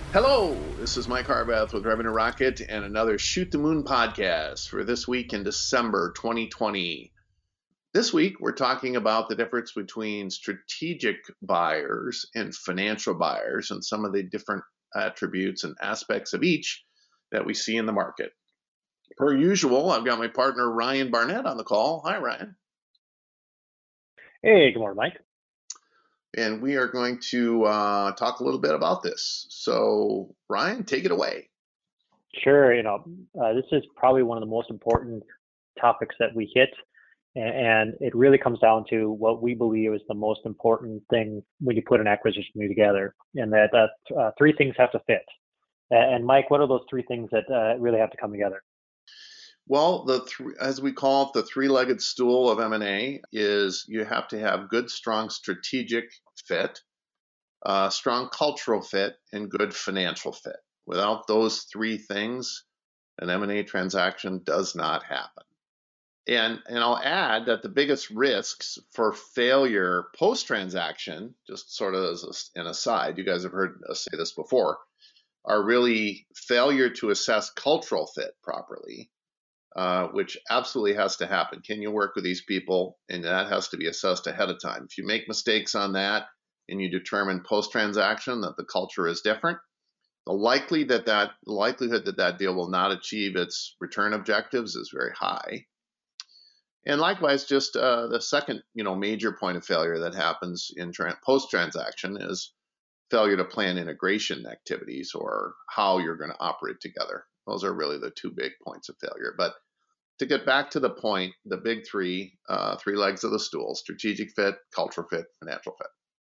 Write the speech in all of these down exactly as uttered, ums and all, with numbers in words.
Hello, this is Mike Harbath with Revenue Rocket and another Shoot the Moon podcast for this week in December twenty twenty. This week, we're talking about the difference between strategic buyers and financial buyers and some of the different attributes and aspects of each that we see in the market. Per usual, I've got my partner Ryan Barnett on the call. Hi, Ryan. Hey, good morning, Mike. And we are going to uh, talk a little bit about this. So, Ryan, take it away. Sure. You know, uh, this is probably one of the most important topics that we hit, and, and it really comes down to what we believe is the most important thing when you put an acquisition together, and that uh, uh, three things have to fit. And Mike, what are those three things that uh, really have to come together? Well, the th- as we call it, the three-legged stool of M and A is you have to have good, strong strategic fit, uh, strong cultural fit, and good financial fit. Without those three things, an M and A transaction does not happen. And and I'll add that the biggest risks for failure post-transaction, just sort of as an aside, you guys have heard us say this before, are really failure to assess cultural fit properly, uh, which absolutely has to happen. Can you work with these people? And that has to be assessed ahead of time. If you make mistakes on that and you determine post-transaction that the culture is different, the likely that that the likelihood that that deal will not achieve its return objectives is very high. And likewise, just uh, the second, you know, major point of failure that happens in tra- post-transaction is failure to plan integration activities or how you're going to operate together. Those are really the two big points of failure. But to get back to the point, the big three, uh, three legs of the stool: strategic fit, cultural fit, financial fit.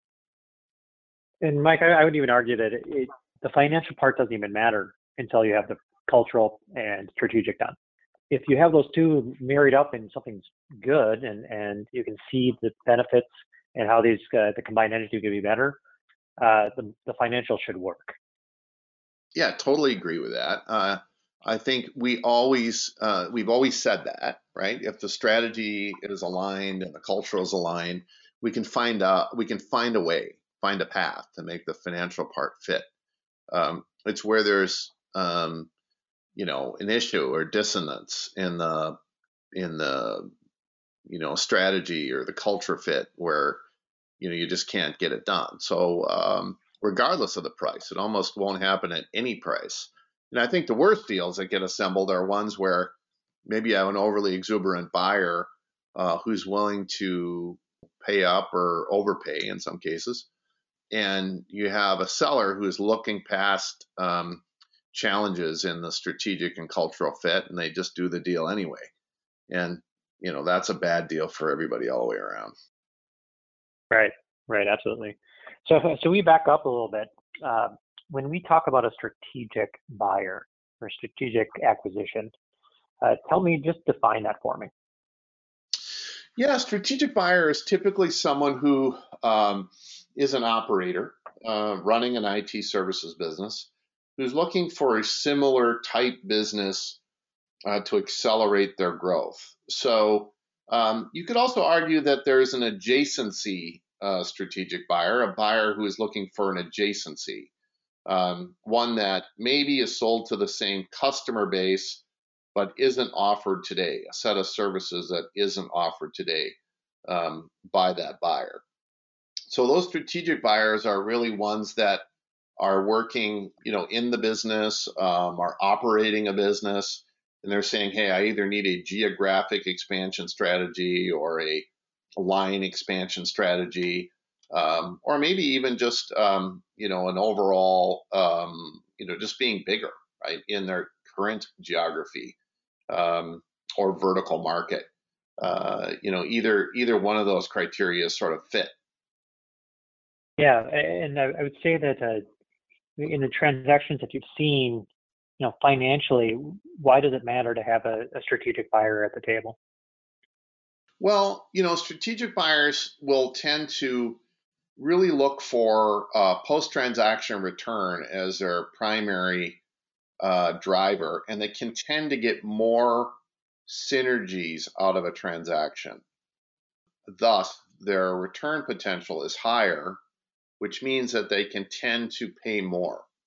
And Mike, I, I would even argue that it, it, the financial part doesn't even matter until you have the cultural and strategic done. If you have those two married up in something's good, and and you can see the benefits and how these uh, the combined entity can be better, uh, the the financial should work. Yeah, totally agree with that. Uh, I think we always uh, we've always said that, right? If the strategy is aligned and the culture is aligned, we can find a we can find a way, find a path to make the financial part fit. Um, it's where there's um, you know an issue or dissonance in the in the you know strategy or the culture fit where you know you just can't get it done. So um, regardless of the price, it almost won't happen at any price. And I think the worst deals that get assembled are ones where maybe you have an overly exuberant buyer uh, who's willing to pay up or overpay in some cases, and you have a seller who's looking past um, challenges in the strategic and cultural fit, and they just do the deal anyway. And you know that's a bad deal for everybody all the way around. Right, right, absolutely. So so we back up a little bit. Uh, when we talk about a strategic buyer or strategic acquisition, uh, tell me, just define that for me. Yeah, strategic buyer is typically someone who um, is an operator uh, running an I T services business who's looking for a similar type business uh, to accelerate their growth. So um, you could also argue that there's an adjacency uh, strategic buyer, a buyer who is looking for an adjacency, um, one that maybe is sold to the same customer base but isn't offered today, a set of services that isn't offered today um, by that buyer. So those strategic buyers are really ones that are working, you know, in the business, um, are operating a business, and they're saying, "Hey, I either need a geographic expansion strategy or a line expansion strategy, um, or maybe even just, um, you know, an overall, um, you know, just being bigger, right, in their current geography um, or vertical market." Uh, you know, either either one of those criteria sort of fit. Yeah, and I, I would say that uh, in the transactions that you've seen, you know, financially, why does it matter to have a, a strategic buyer at the table? Well, you know, strategic buyers will tend to really look for uh, post-transaction return as their primary uh, driver, and they can tend to get more synergies out of a transaction. Thus, their return potential is higher, which means that they can tend to pay more.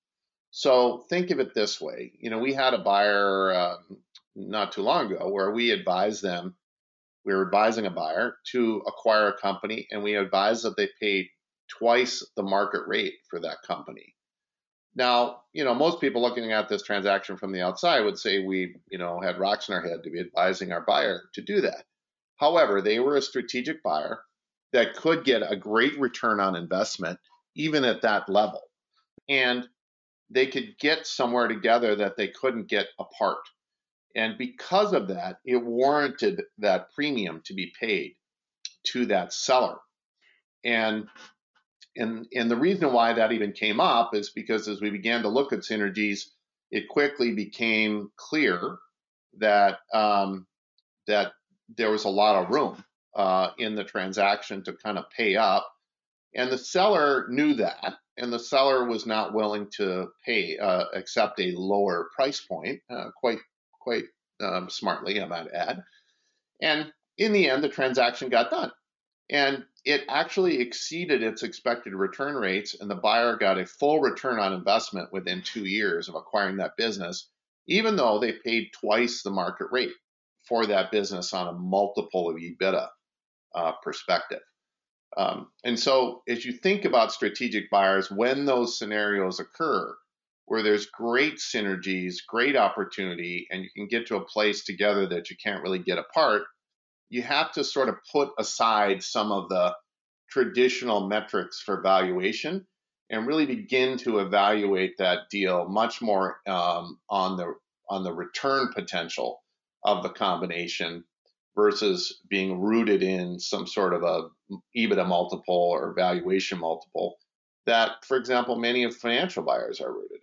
So think of it this way. You know, we had a buyer um, not too long ago where we advised them, we were advising a buyer to acquire a company, and we advised that they paid twice the market rate for that company. Now, you know, most people looking at this transaction from the outside would say we, you know, had rocks in our head to be advising our buyer to do that. However, they were a strategic buyer that could get a great return on investment even at that level. And they could get somewhere together that they couldn't get apart. And because of that, it warranted that premium to be paid to that seller. And and and the reason why that even came up is because as we began to look at synergies, it quickly became clear that um, that there was a lot of room uh, in the transaction to kind of pay up, and the seller knew that, and the seller was not willing to pay uh, accept a lower price point, uh, quite quite um, smartly, I might add. And in the end, the transaction got done. And it actually exceeded its expected return rates, and the buyer got a full return on investment within two years of acquiring that business, even though they paid twice the market rate for that business on a multiple of EBITDA uh, perspective. Um, and so, as you think about strategic buyers, when those scenarios occur, where there's great synergies, great opportunity, and you can get to a place together that you can't really get apart, you have to sort of put aside some of the traditional metrics for valuation and really begin to evaluate that deal much more um, on the on the return potential of the combination versus being rooted in some sort of a EBITDA multiple or valuation multiple that, for example, many of financial buyers are rooted.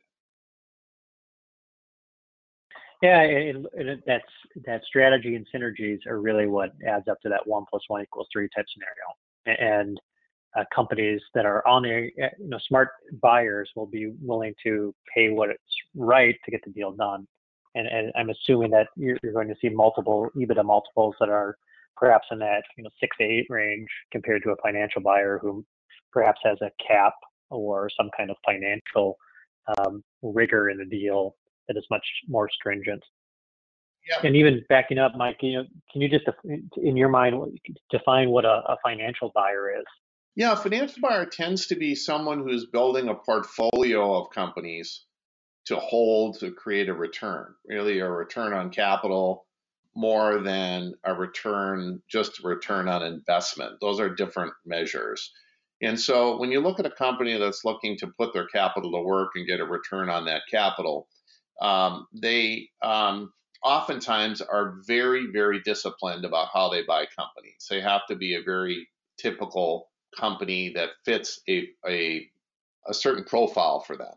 Yeah, and, and that's that strategy and synergies are really what adds up to that one plus one equals three type scenario. And uh, companies that are on there, you know, smart buyers will be willing to pay what it's right to get the deal done. And, and I'm assuming that you're, you're going to see multiple EBITDA multiples that are perhaps in that, you know, six to eight range compared to a financial buyer who perhaps has a cap or some kind of financial um, rigor in the deal that is much more stringent. Yeah. And even backing up, Mike, you know, can you just, in your mind, define what a, a financial buyer is? Yeah, a financial buyer tends to be someone who's building a portfolio of companies to hold to create a return, really a return on capital more than a return, just a return on investment. Those are different measures. And so when you look at a company that's looking to put their capital to work and get a return on that capital, um, they um, oftentimes are very, very disciplined about how they buy companies. They have to be a very typical company that fits a, a, a certain profile for them.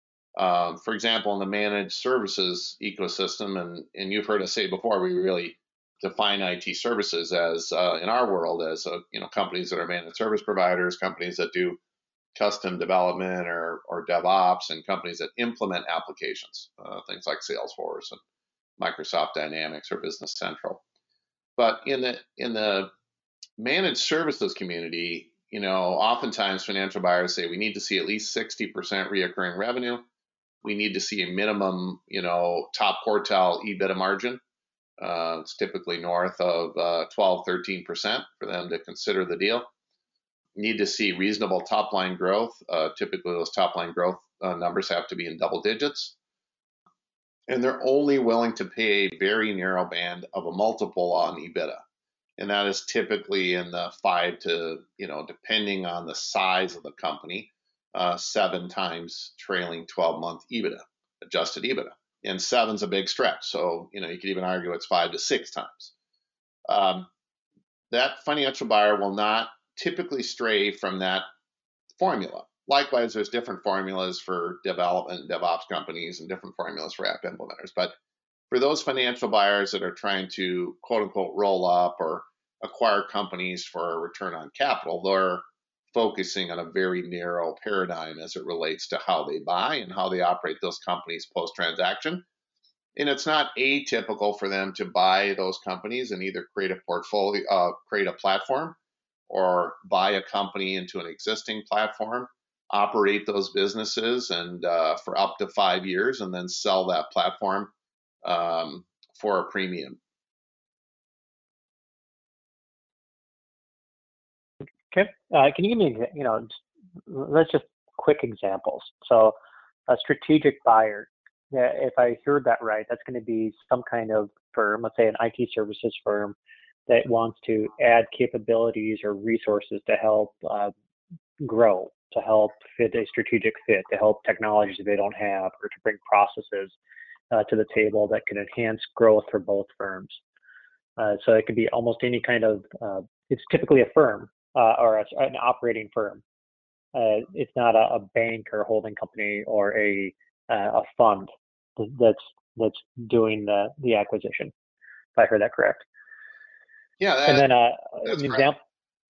Um, for example, in the managed services ecosystem, and, and you've heard us say before, we really define I T services as, uh, in our world, as uh, you know, companies that are managed service providers, companies that do custom development or, or DevOps, and companies that implement applications, uh, things like Salesforce and Microsoft Dynamics or Business Central. But in the in the managed services community, you know, oftentimes financial buyers say we need to see at least sixty percent reoccurring revenue. We need to see a minimum, you know, top quartile EBITDA margin. Uh, it's typically north of uh, twelve, thirteen percent for them to consider the deal. Need to see reasonable top line growth. Uh, typically, those top line growth uh, numbers have to be in double digits. And they're only willing to pay a very narrow band of a multiple on EBITDA. And that is typically in the five to, you know, depending on the size of the company, uh, seven times trailing twelve month EBITDA, adjusted EBITDA. And seven's a big stretch. So, you know, you could even argue it's five to six times. Um, that financial buyer will not typically stray from that formula. Likewise, there's different formulas for development and DevOps companies and different formulas for app implementers. But for those financial buyers that are trying to quote unquote roll up or acquire companies for a return on capital, they're focusing on a very narrow paradigm as it relates to how they buy and how they operate those companies post transaction. And it's not atypical for them to buy those companies and either create a portfolio, uh, create a platform, or buy a company into an existing platform, operate those businesses and uh, for up to five years, and then sell that platform um, for a premium. Okay. Uh, can you give me, you know, let's just quick examples. So a strategic buyer, yeah, if I heard that right, that's going to be some kind of firm, let's say an I T services firm that wants to add capabilities or resources to help uh, grow, to help fit a strategic fit, to help technologies that they don't have, or to bring processes uh, to the table that can enhance growth for both firms. Uh, so it could be almost any kind of, uh, it's typically a firm uh, or a, an operating firm. Uh, it's not a, a bank or a holding company or a uh, a fund that's that's doing the the acquisition. If I heard that correct. Yeah, that, and then uh, that's an correct. example.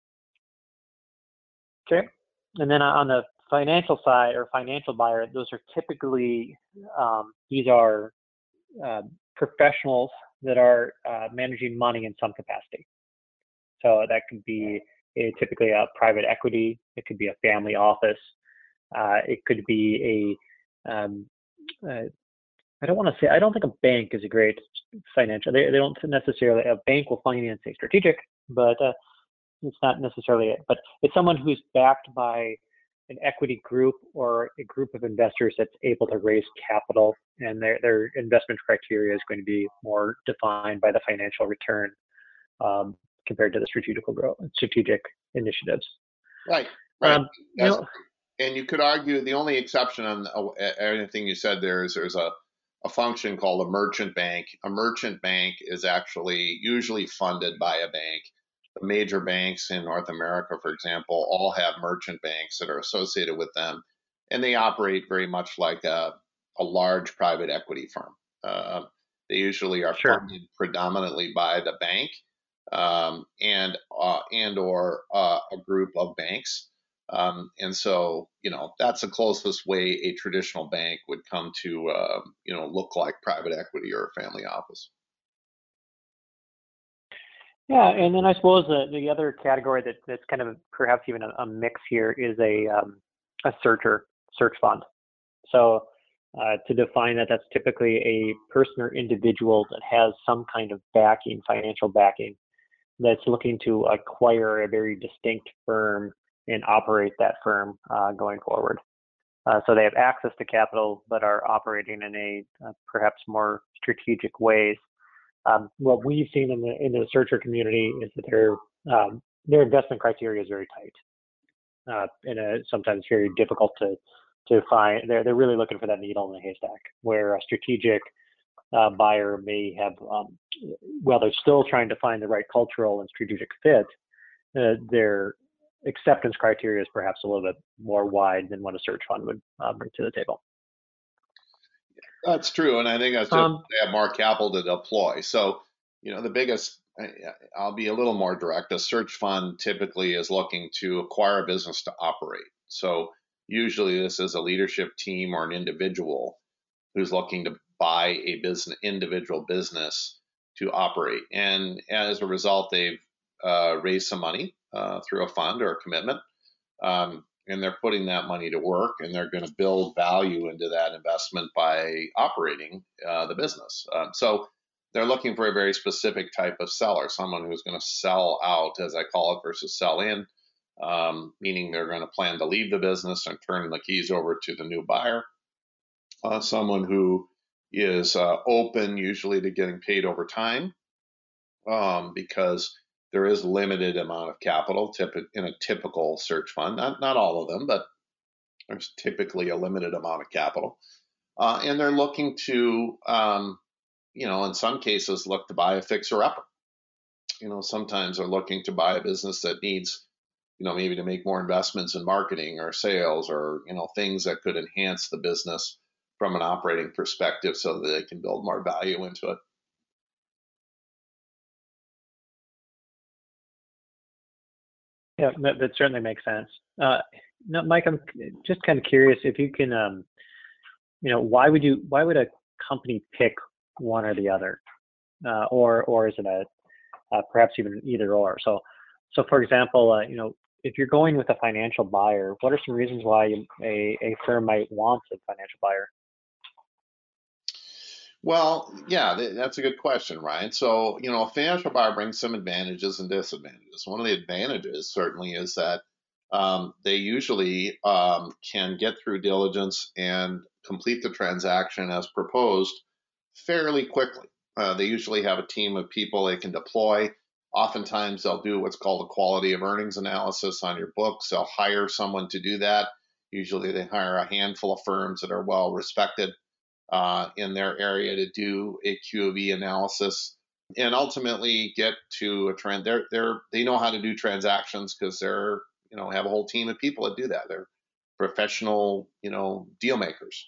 Okay. And then on the financial side or financial buyer, those are typically um, these are uh, professionals that are uh, managing money in some capacity. So that could be a, typically a private equity. It could be a family office. Uh, it could be a, um, uh, I don't want to say, I don't think a bank is a great financial, they, they don't necessarily, a bank will finance a strategic, but uh, it's not necessarily it. But it's someone who's backed by an equity group or a group of investors that's able to raise capital, and their, their investment criteria is going to be more defined by the financial return um, compared to the strategical growth, strategic initiatives. Right, right. Um, you That's, know, and you could argue the only exception on uh, everything you said there is there's a, a function called a merchant bank. A merchant bank is actually usually funded by a bank. The major banks in North America, for example, all have merchant banks that are associated with them, and they operate very much like a, a large private equity firm. Uh, they usually are sure. funded predominantly by the bank um, and uh, and or uh, a group of banks. Um, and so, you know, that's the closest way a traditional bank would come to, uh, you know, look like private equity or a family office. Yeah, and then I suppose the, the other category that, that's kind of perhaps even a, a mix here is a um, a searcher search fund. So uh, to define that, that's typically a person or individual that has some kind of backing, financial backing, that's looking to acquire a very distinct firm and operate that firm uh, going forward. Uh, so they have access to capital, but are operating in a uh, perhaps more strategic ways. Um, what we've seen in the in the searcher community is that their um, their investment criteria is very tight, uh, and uh, sometimes very difficult to to find. They're they're really looking for that needle in the haystack, where a strategic uh, buyer may have, um, well, they're still trying to find the right cultural and strategic fit. Uh, their acceptance criteria is perhaps a little bit more wide than what a search fund would uh, bring to the table. That's true, and I think that's just Um, they have more capital to deploy. So, you know, the biggest, I'll be a little more direct. A search fund typically is looking to acquire a business to operate. So, usually, this is a leadership team or an individual who's looking to buy a business, individual business to operate, and as a result, they've uh, raised some money uh, through a fund or a commitment. Um, and they're putting that money to work, and they're going to build value into that investment by operating uh, the business. Um, so they're looking for a very specific type of seller, someone who's going to sell out, as I call it, versus sell in, um, meaning they're going to plan to leave the business and turn the keys over to the new buyer. Uh, someone who is uh, open, usually, to getting paid over time, um, because there is limited amount of capital in a typical search fund. Not not all of them, but there's typically a limited amount of capital, uh, and they're looking to, um, you know, in some cases, look to buy a fixer upper. You know, sometimes they're looking to buy a business that needs, you know, maybe to make more investments in marketing or sales or, you know, things that could enhance the business from an operating perspective so that they can build more value into it. Yeah, that, that certainly makes sense. Uh, no, Mike, I'm just kind of curious if you can, um, you know, why would you, why would a company pick one or the other, uh, or or is it a uh, perhaps even either or? So, so for example, uh, you know, if you're going with a financial buyer, what are some reasons why you, a, a firm might want a financial buyer? Well, yeah, th- that's a good question, Ryan. So, you know, a financial buyer brings some advantages and disadvantages. One of the advantages certainly is that um, they usually um, can get through diligence and complete the transaction as proposed fairly quickly. Uh, they usually have a team of people they can deploy. Oftentimes, they'll do what's called a quality of earnings analysis on your books. They'll hire someone to do that. Usually, they hire a handful of firms that are well respected uh, in their area to do a Q of E analysis and ultimately get to a trend. They're they're they know how to do transactions because they're you know have a whole team of people that do that. They're professional you know deal makers.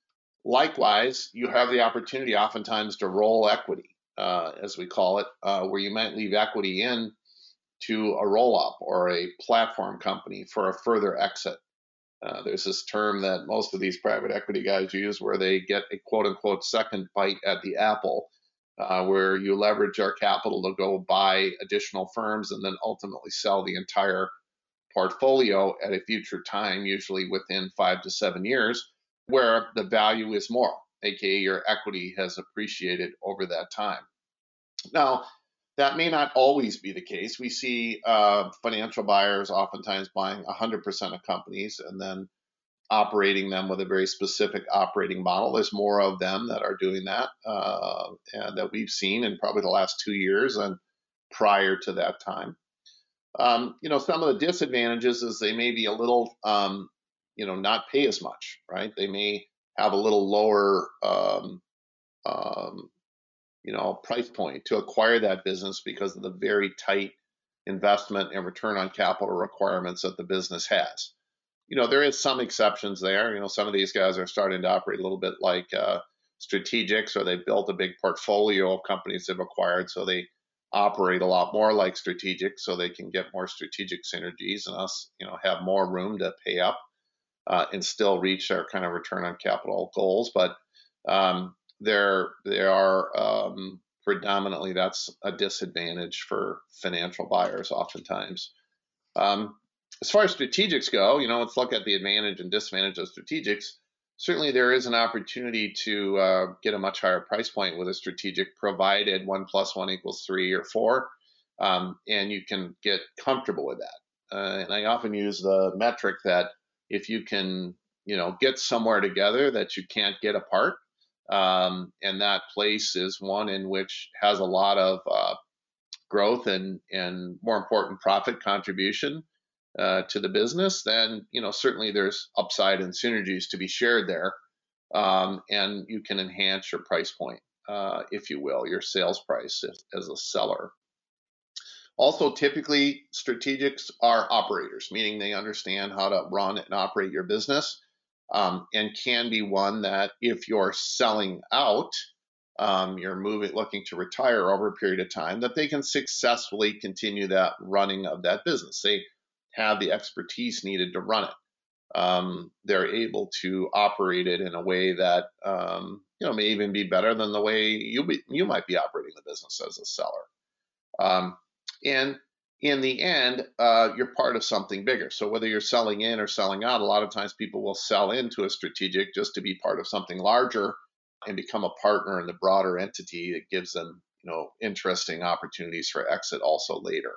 Likewise, you have the opportunity oftentimes to roll equity, uh, as we call it, uh, where you might leave equity in to a roll up or a platform company for a further exit. Uh, there's this term that most of these private equity guys use where they get a quote unquote second bite at the apple, uh, where you leverage our capital to go buy additional firms and then ultimately sell the entire portfolio at a future time, usually within five to seven years, where the value is more, aka your equity has appreciated over that time. Now, that may not always be the case. We see uh, financial buyers oftentimes buying one hundred percent of companies and then operating them with a very specific operating model. There's more of them that are doing that uh, and that we've seen in probably the last two years and prior to that time. Um, you know, some of the disadvantages is they may be a little, um, you know, not pay as much, right? They may have a little lower, um, um, you know, price point to acquire that business because of the very tight investment and return on capital requirements that the business has. You know, there is some exceptions there. You know, some of these guys are starting to operate a little bit like uh, strategics, or they've built a big portfolio of companies they've acquired, so they operate a lot more like strategics, so they can get more strategic synergies, and us, you know, have more room to pay up uh, and still reach our kind of return on capital goals. But um, there, there are um, predominantly that's a disadvantage for financial buyers oftentimes. Um, as far as strategics go, you know, let's look at the advantage and disadvantage of strategics. Certainly, there is an opportunity to uh, get a much higher price point with a strategic, provided one plus one equals three or four, um, and you can get comfortable with that. Uh, and I often use the metric that if you can, you know, get somewhere together that you can't get apart, um, and that place is one in which has a lot of uh, growth and and more important profit contribution uh, to the business, then you know certainly there's upside and synergies to be shared there, um, and you can enhance your price point, uh, if you will, your sales price as, as a seller. Also, typically strategics are operators, meaning they understand how to run and operate your business, um, and can be one that if you're selling out, um, you're moving, looking to retire over a period of time, that they can successfully continue that running of that business. They have the expertise needed to run it. Um, they're able to operate it in a way that um, you know may even be better than the way you be, you might be operating the business as a seller. Um, and in the end, uh, you're part of something bigger. So whether you're selling in or selling out, a lot of times people will sell into a strategic just to be part of something larger and become a partner in the broader entity. It gives them, you know, interesting opportunities for exit also later.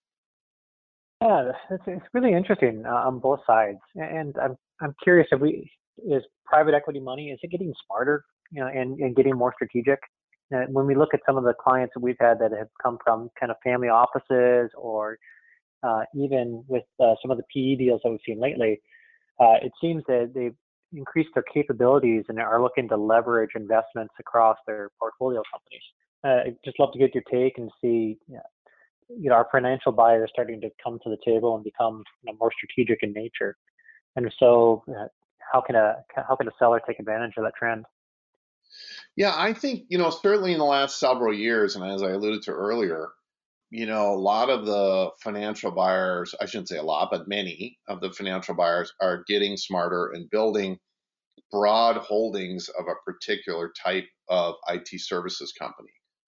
Yeah, it's, it's really interesting uh, on both sides. And I'm I'm curious if we is private equity money, is it getting smarter, you know, and, and getting more strategic? Uh, when we look at some of the clients that we've had that have come from kind of family offices, or uh, even with uh, some of the P E deals that we've seen lately, uh, it seems that they've increased their capabilities and are looking to leverage investments across their portfolio companies. Uh, I'd just love to get your take and see, you know, you know, our financial buyers starting to come to the table and become, you know, more strategic in nature. And so, uh, how can a how can a seller take advantage of that trend? Yeah, I think, you know, certainly in the last several years, and as I alluded to earlier, you know, a lot of the financial buyers, I shouldn't say a lot, but many of the financial buyers are getting smarter and building broad holdings of a particular type of I T services company.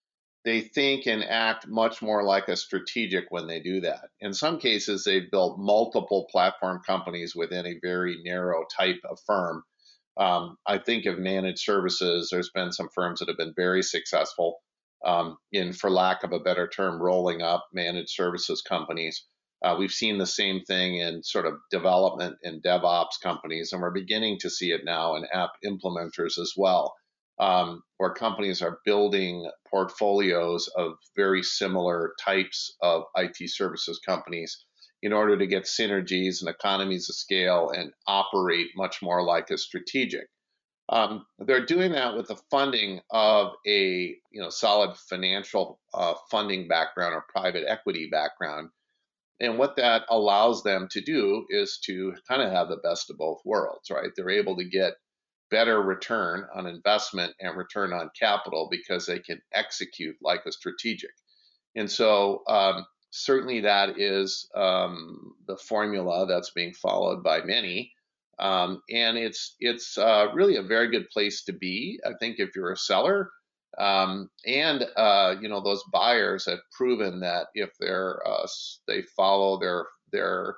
they think and act much more like a strategic when they do that. In some cases, they've built multiple platform companies within a very narrow type of firm. Um, I think of managed services, there's been some firms that have been very successful um, in, for lack of a better term, rolling up managed services companies. Uh, we've seen the same thing in sort of development and DevOps companies, and we're beginning to see it now in app implementers as well, um, where companies are building portfolios of very similar types of I T services companies in order to get synergies and economies of scale and operate much more like a strategic. Um, they're doing that with the funding of a you know solid financial uh, funding background or private equity background. And what that allows them to do is to kind of have the best of both worlds, right? They're able to get better return on investment and return on capital because they can execute like a strategic. And so um, certainly that is um, the formula that's being followed by many. Um, and it's it's uh, really a very good place to be, I think, if you're a seller. Um, and uh, you know those buyers have proven that if they're uh, they follow their their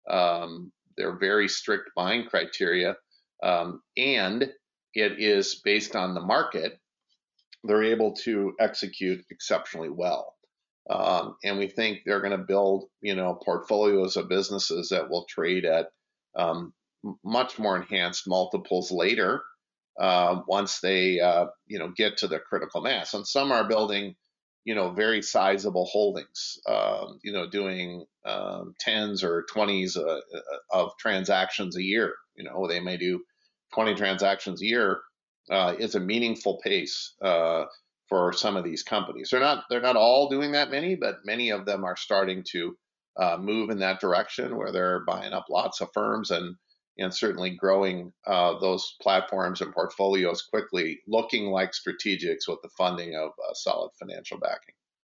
um, their very strict buying criteria, um, and it is based on the market, they're able to execute exceptionally well. Um, and we think they're going to build, you know, portfolios of businesses that will trade at um, much more enhanced multiples later uh, once they, uh, you know, get to the critical mass. And some are building, you know, very sizable holdings, um, you know, doing um, tens or twenties uh, of transactions a year. You know, they may do twenty transactions a year. Uh, is a meaningful pace uh, for some of these companies. They're not they're not all doing that many, but many of them are starting to uh, move in that direction where they're buying up lots of firms and and certainly growing uh, those platforms and portfolios quickly, looking like strategics with the funding of uh, solid financial backing.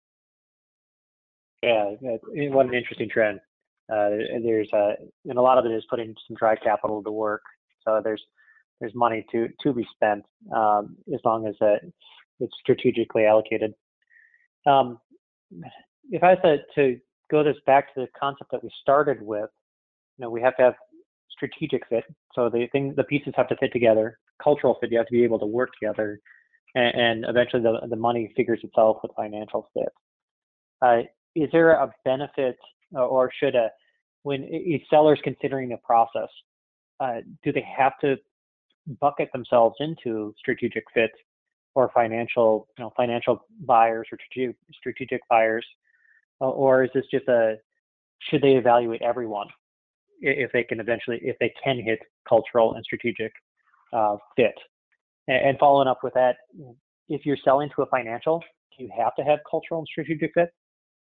Yeah, yeah, what an interesting trend. Uh, there's uh, and a lot of it is putting some dry capital to work. So there's there's money to to be spent um, as long as uh, it's strategically allocated. Um, if I said to go this back to the concept that we started with, you know, we have to have strategic fit. So the thing, the pieces have to fit together. Cultural fit, you have to be able to work together, and, and eventually the the money figures itself with financial fit. Uh, is there a benefit, uh, or should a when a seller's considering a process, uh, do they have to bucket themselves into strategic fit or financial, you know, financial buyers or strategic strategic buyers, uh, or is this just a should they evaluate everyone if they can eventually if they can hit cultural and strategic uh, fit? And, and following up with that, if you're selling to a financial, do you have to have cultural and strategic fit?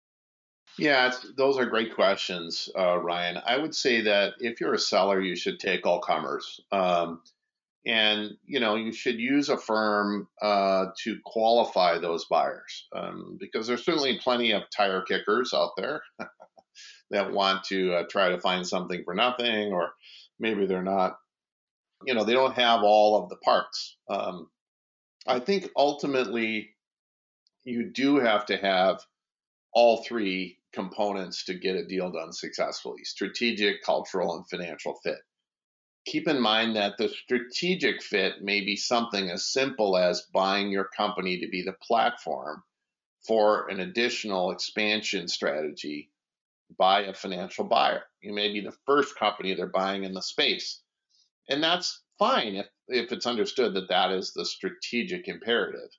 Yeah, it's, those are great questions, uh, Ryan. I would say that if you're a seller, you should take all comers. Um, and you know you should use a firm uh, to qualify those buyers um, because there's certainly plenty of tire kickers out there that want to uh, try to find something for nothing, or maybe they're not, you know, they don't have all of the parts. Um, I think ultimately you do have to have all three components to get a deal done successfully: strategic, cultural, and financial fit. Keep in mind that the strategic fit may be something as simple as buying your company to be the platform for an additional expansion strategy by a financial buyer. You may be the first company they're buying in the space. And that's fine if, if it's understood that that is the strategic imperative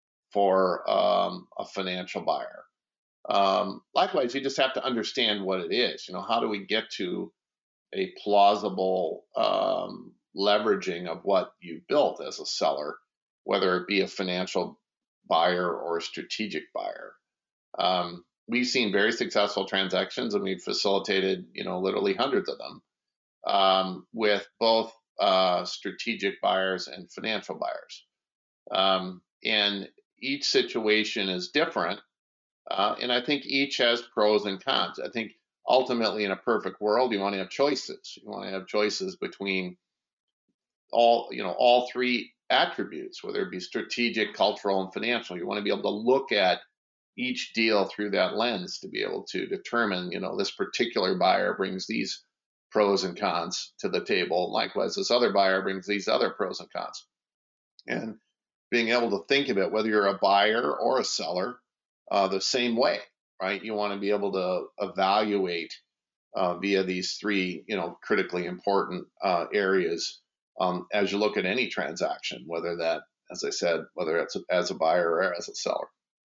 for um, a financial buyer. Um, likewise, you just have to understand what it is. You know, how do we get to a plausible um, leveraging of what you built as a seller, whether it be a financial buyer or a strategic buyer? Um, we've seen very successful transactions, and we've facilitated, you know, literally hundreds of them um, with both uh, strategic buyers and financial buyers. Um, and each situation is different, uh, and I think each has pros and cons. I think ultimately, in a perfect world, you want to have choices. You want to have choices between all, you know, all three attributes, whether it be strategic, cultural, and financial. You want to be able to look at each deal through that lens to be able to determine, you know, this particular buyer brings these pros and cons to the table. Likewise, this other buyer brings these other pros and cons. And being able to think of it, whether you're a buyer or a seller, uh, the same way, right? You want to be able to evaluate uh, via these three, you know, critically important uh, areas um, as you look at any transaction, whether that, as I said, whether it's as a buyer or as a seller.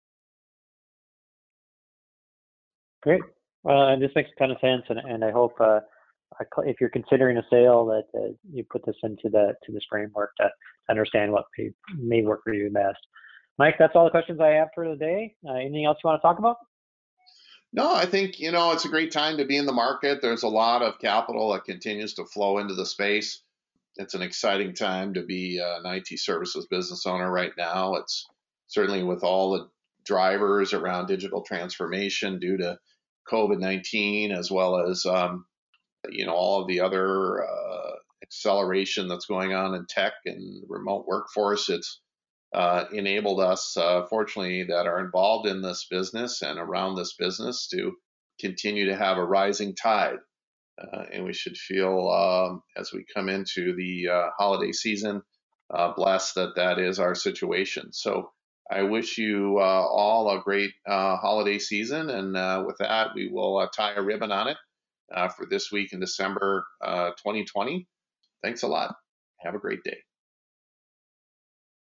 Great. Uh, this makes a ton of sense, and, and I hope uh, if you're considering a sale that uh, you put this into the to this framework to understand what may, may work for you best. Mike, that's all the questions I have for today. Uh, anything else you want to talk about? No, I think, you know, it's a great time to be in the market. There's a lot of capital that continues to flow into the space. It's an exciting time to be uh, an I T services business owner right now. It's certainly with all the drivers around digital transformation due to COVID nineteen, as well as, um, you know, all of the other uh, acceleration that's going on in tech and remote workforce. It's uh, enabled us, uh, fortunately, that are involved in this business and around this business to continue to have a rising tide. Uh, and we should feel, um, as we come into the uh, holiday season, uh, blessed that that is our situation. So I wish you uh, all a great uh, holiday season. And uh, with that, we will uh, tie a ribbon on it uh, for this week in December uh, twenty twenty. Thanks a lot. Have a great day.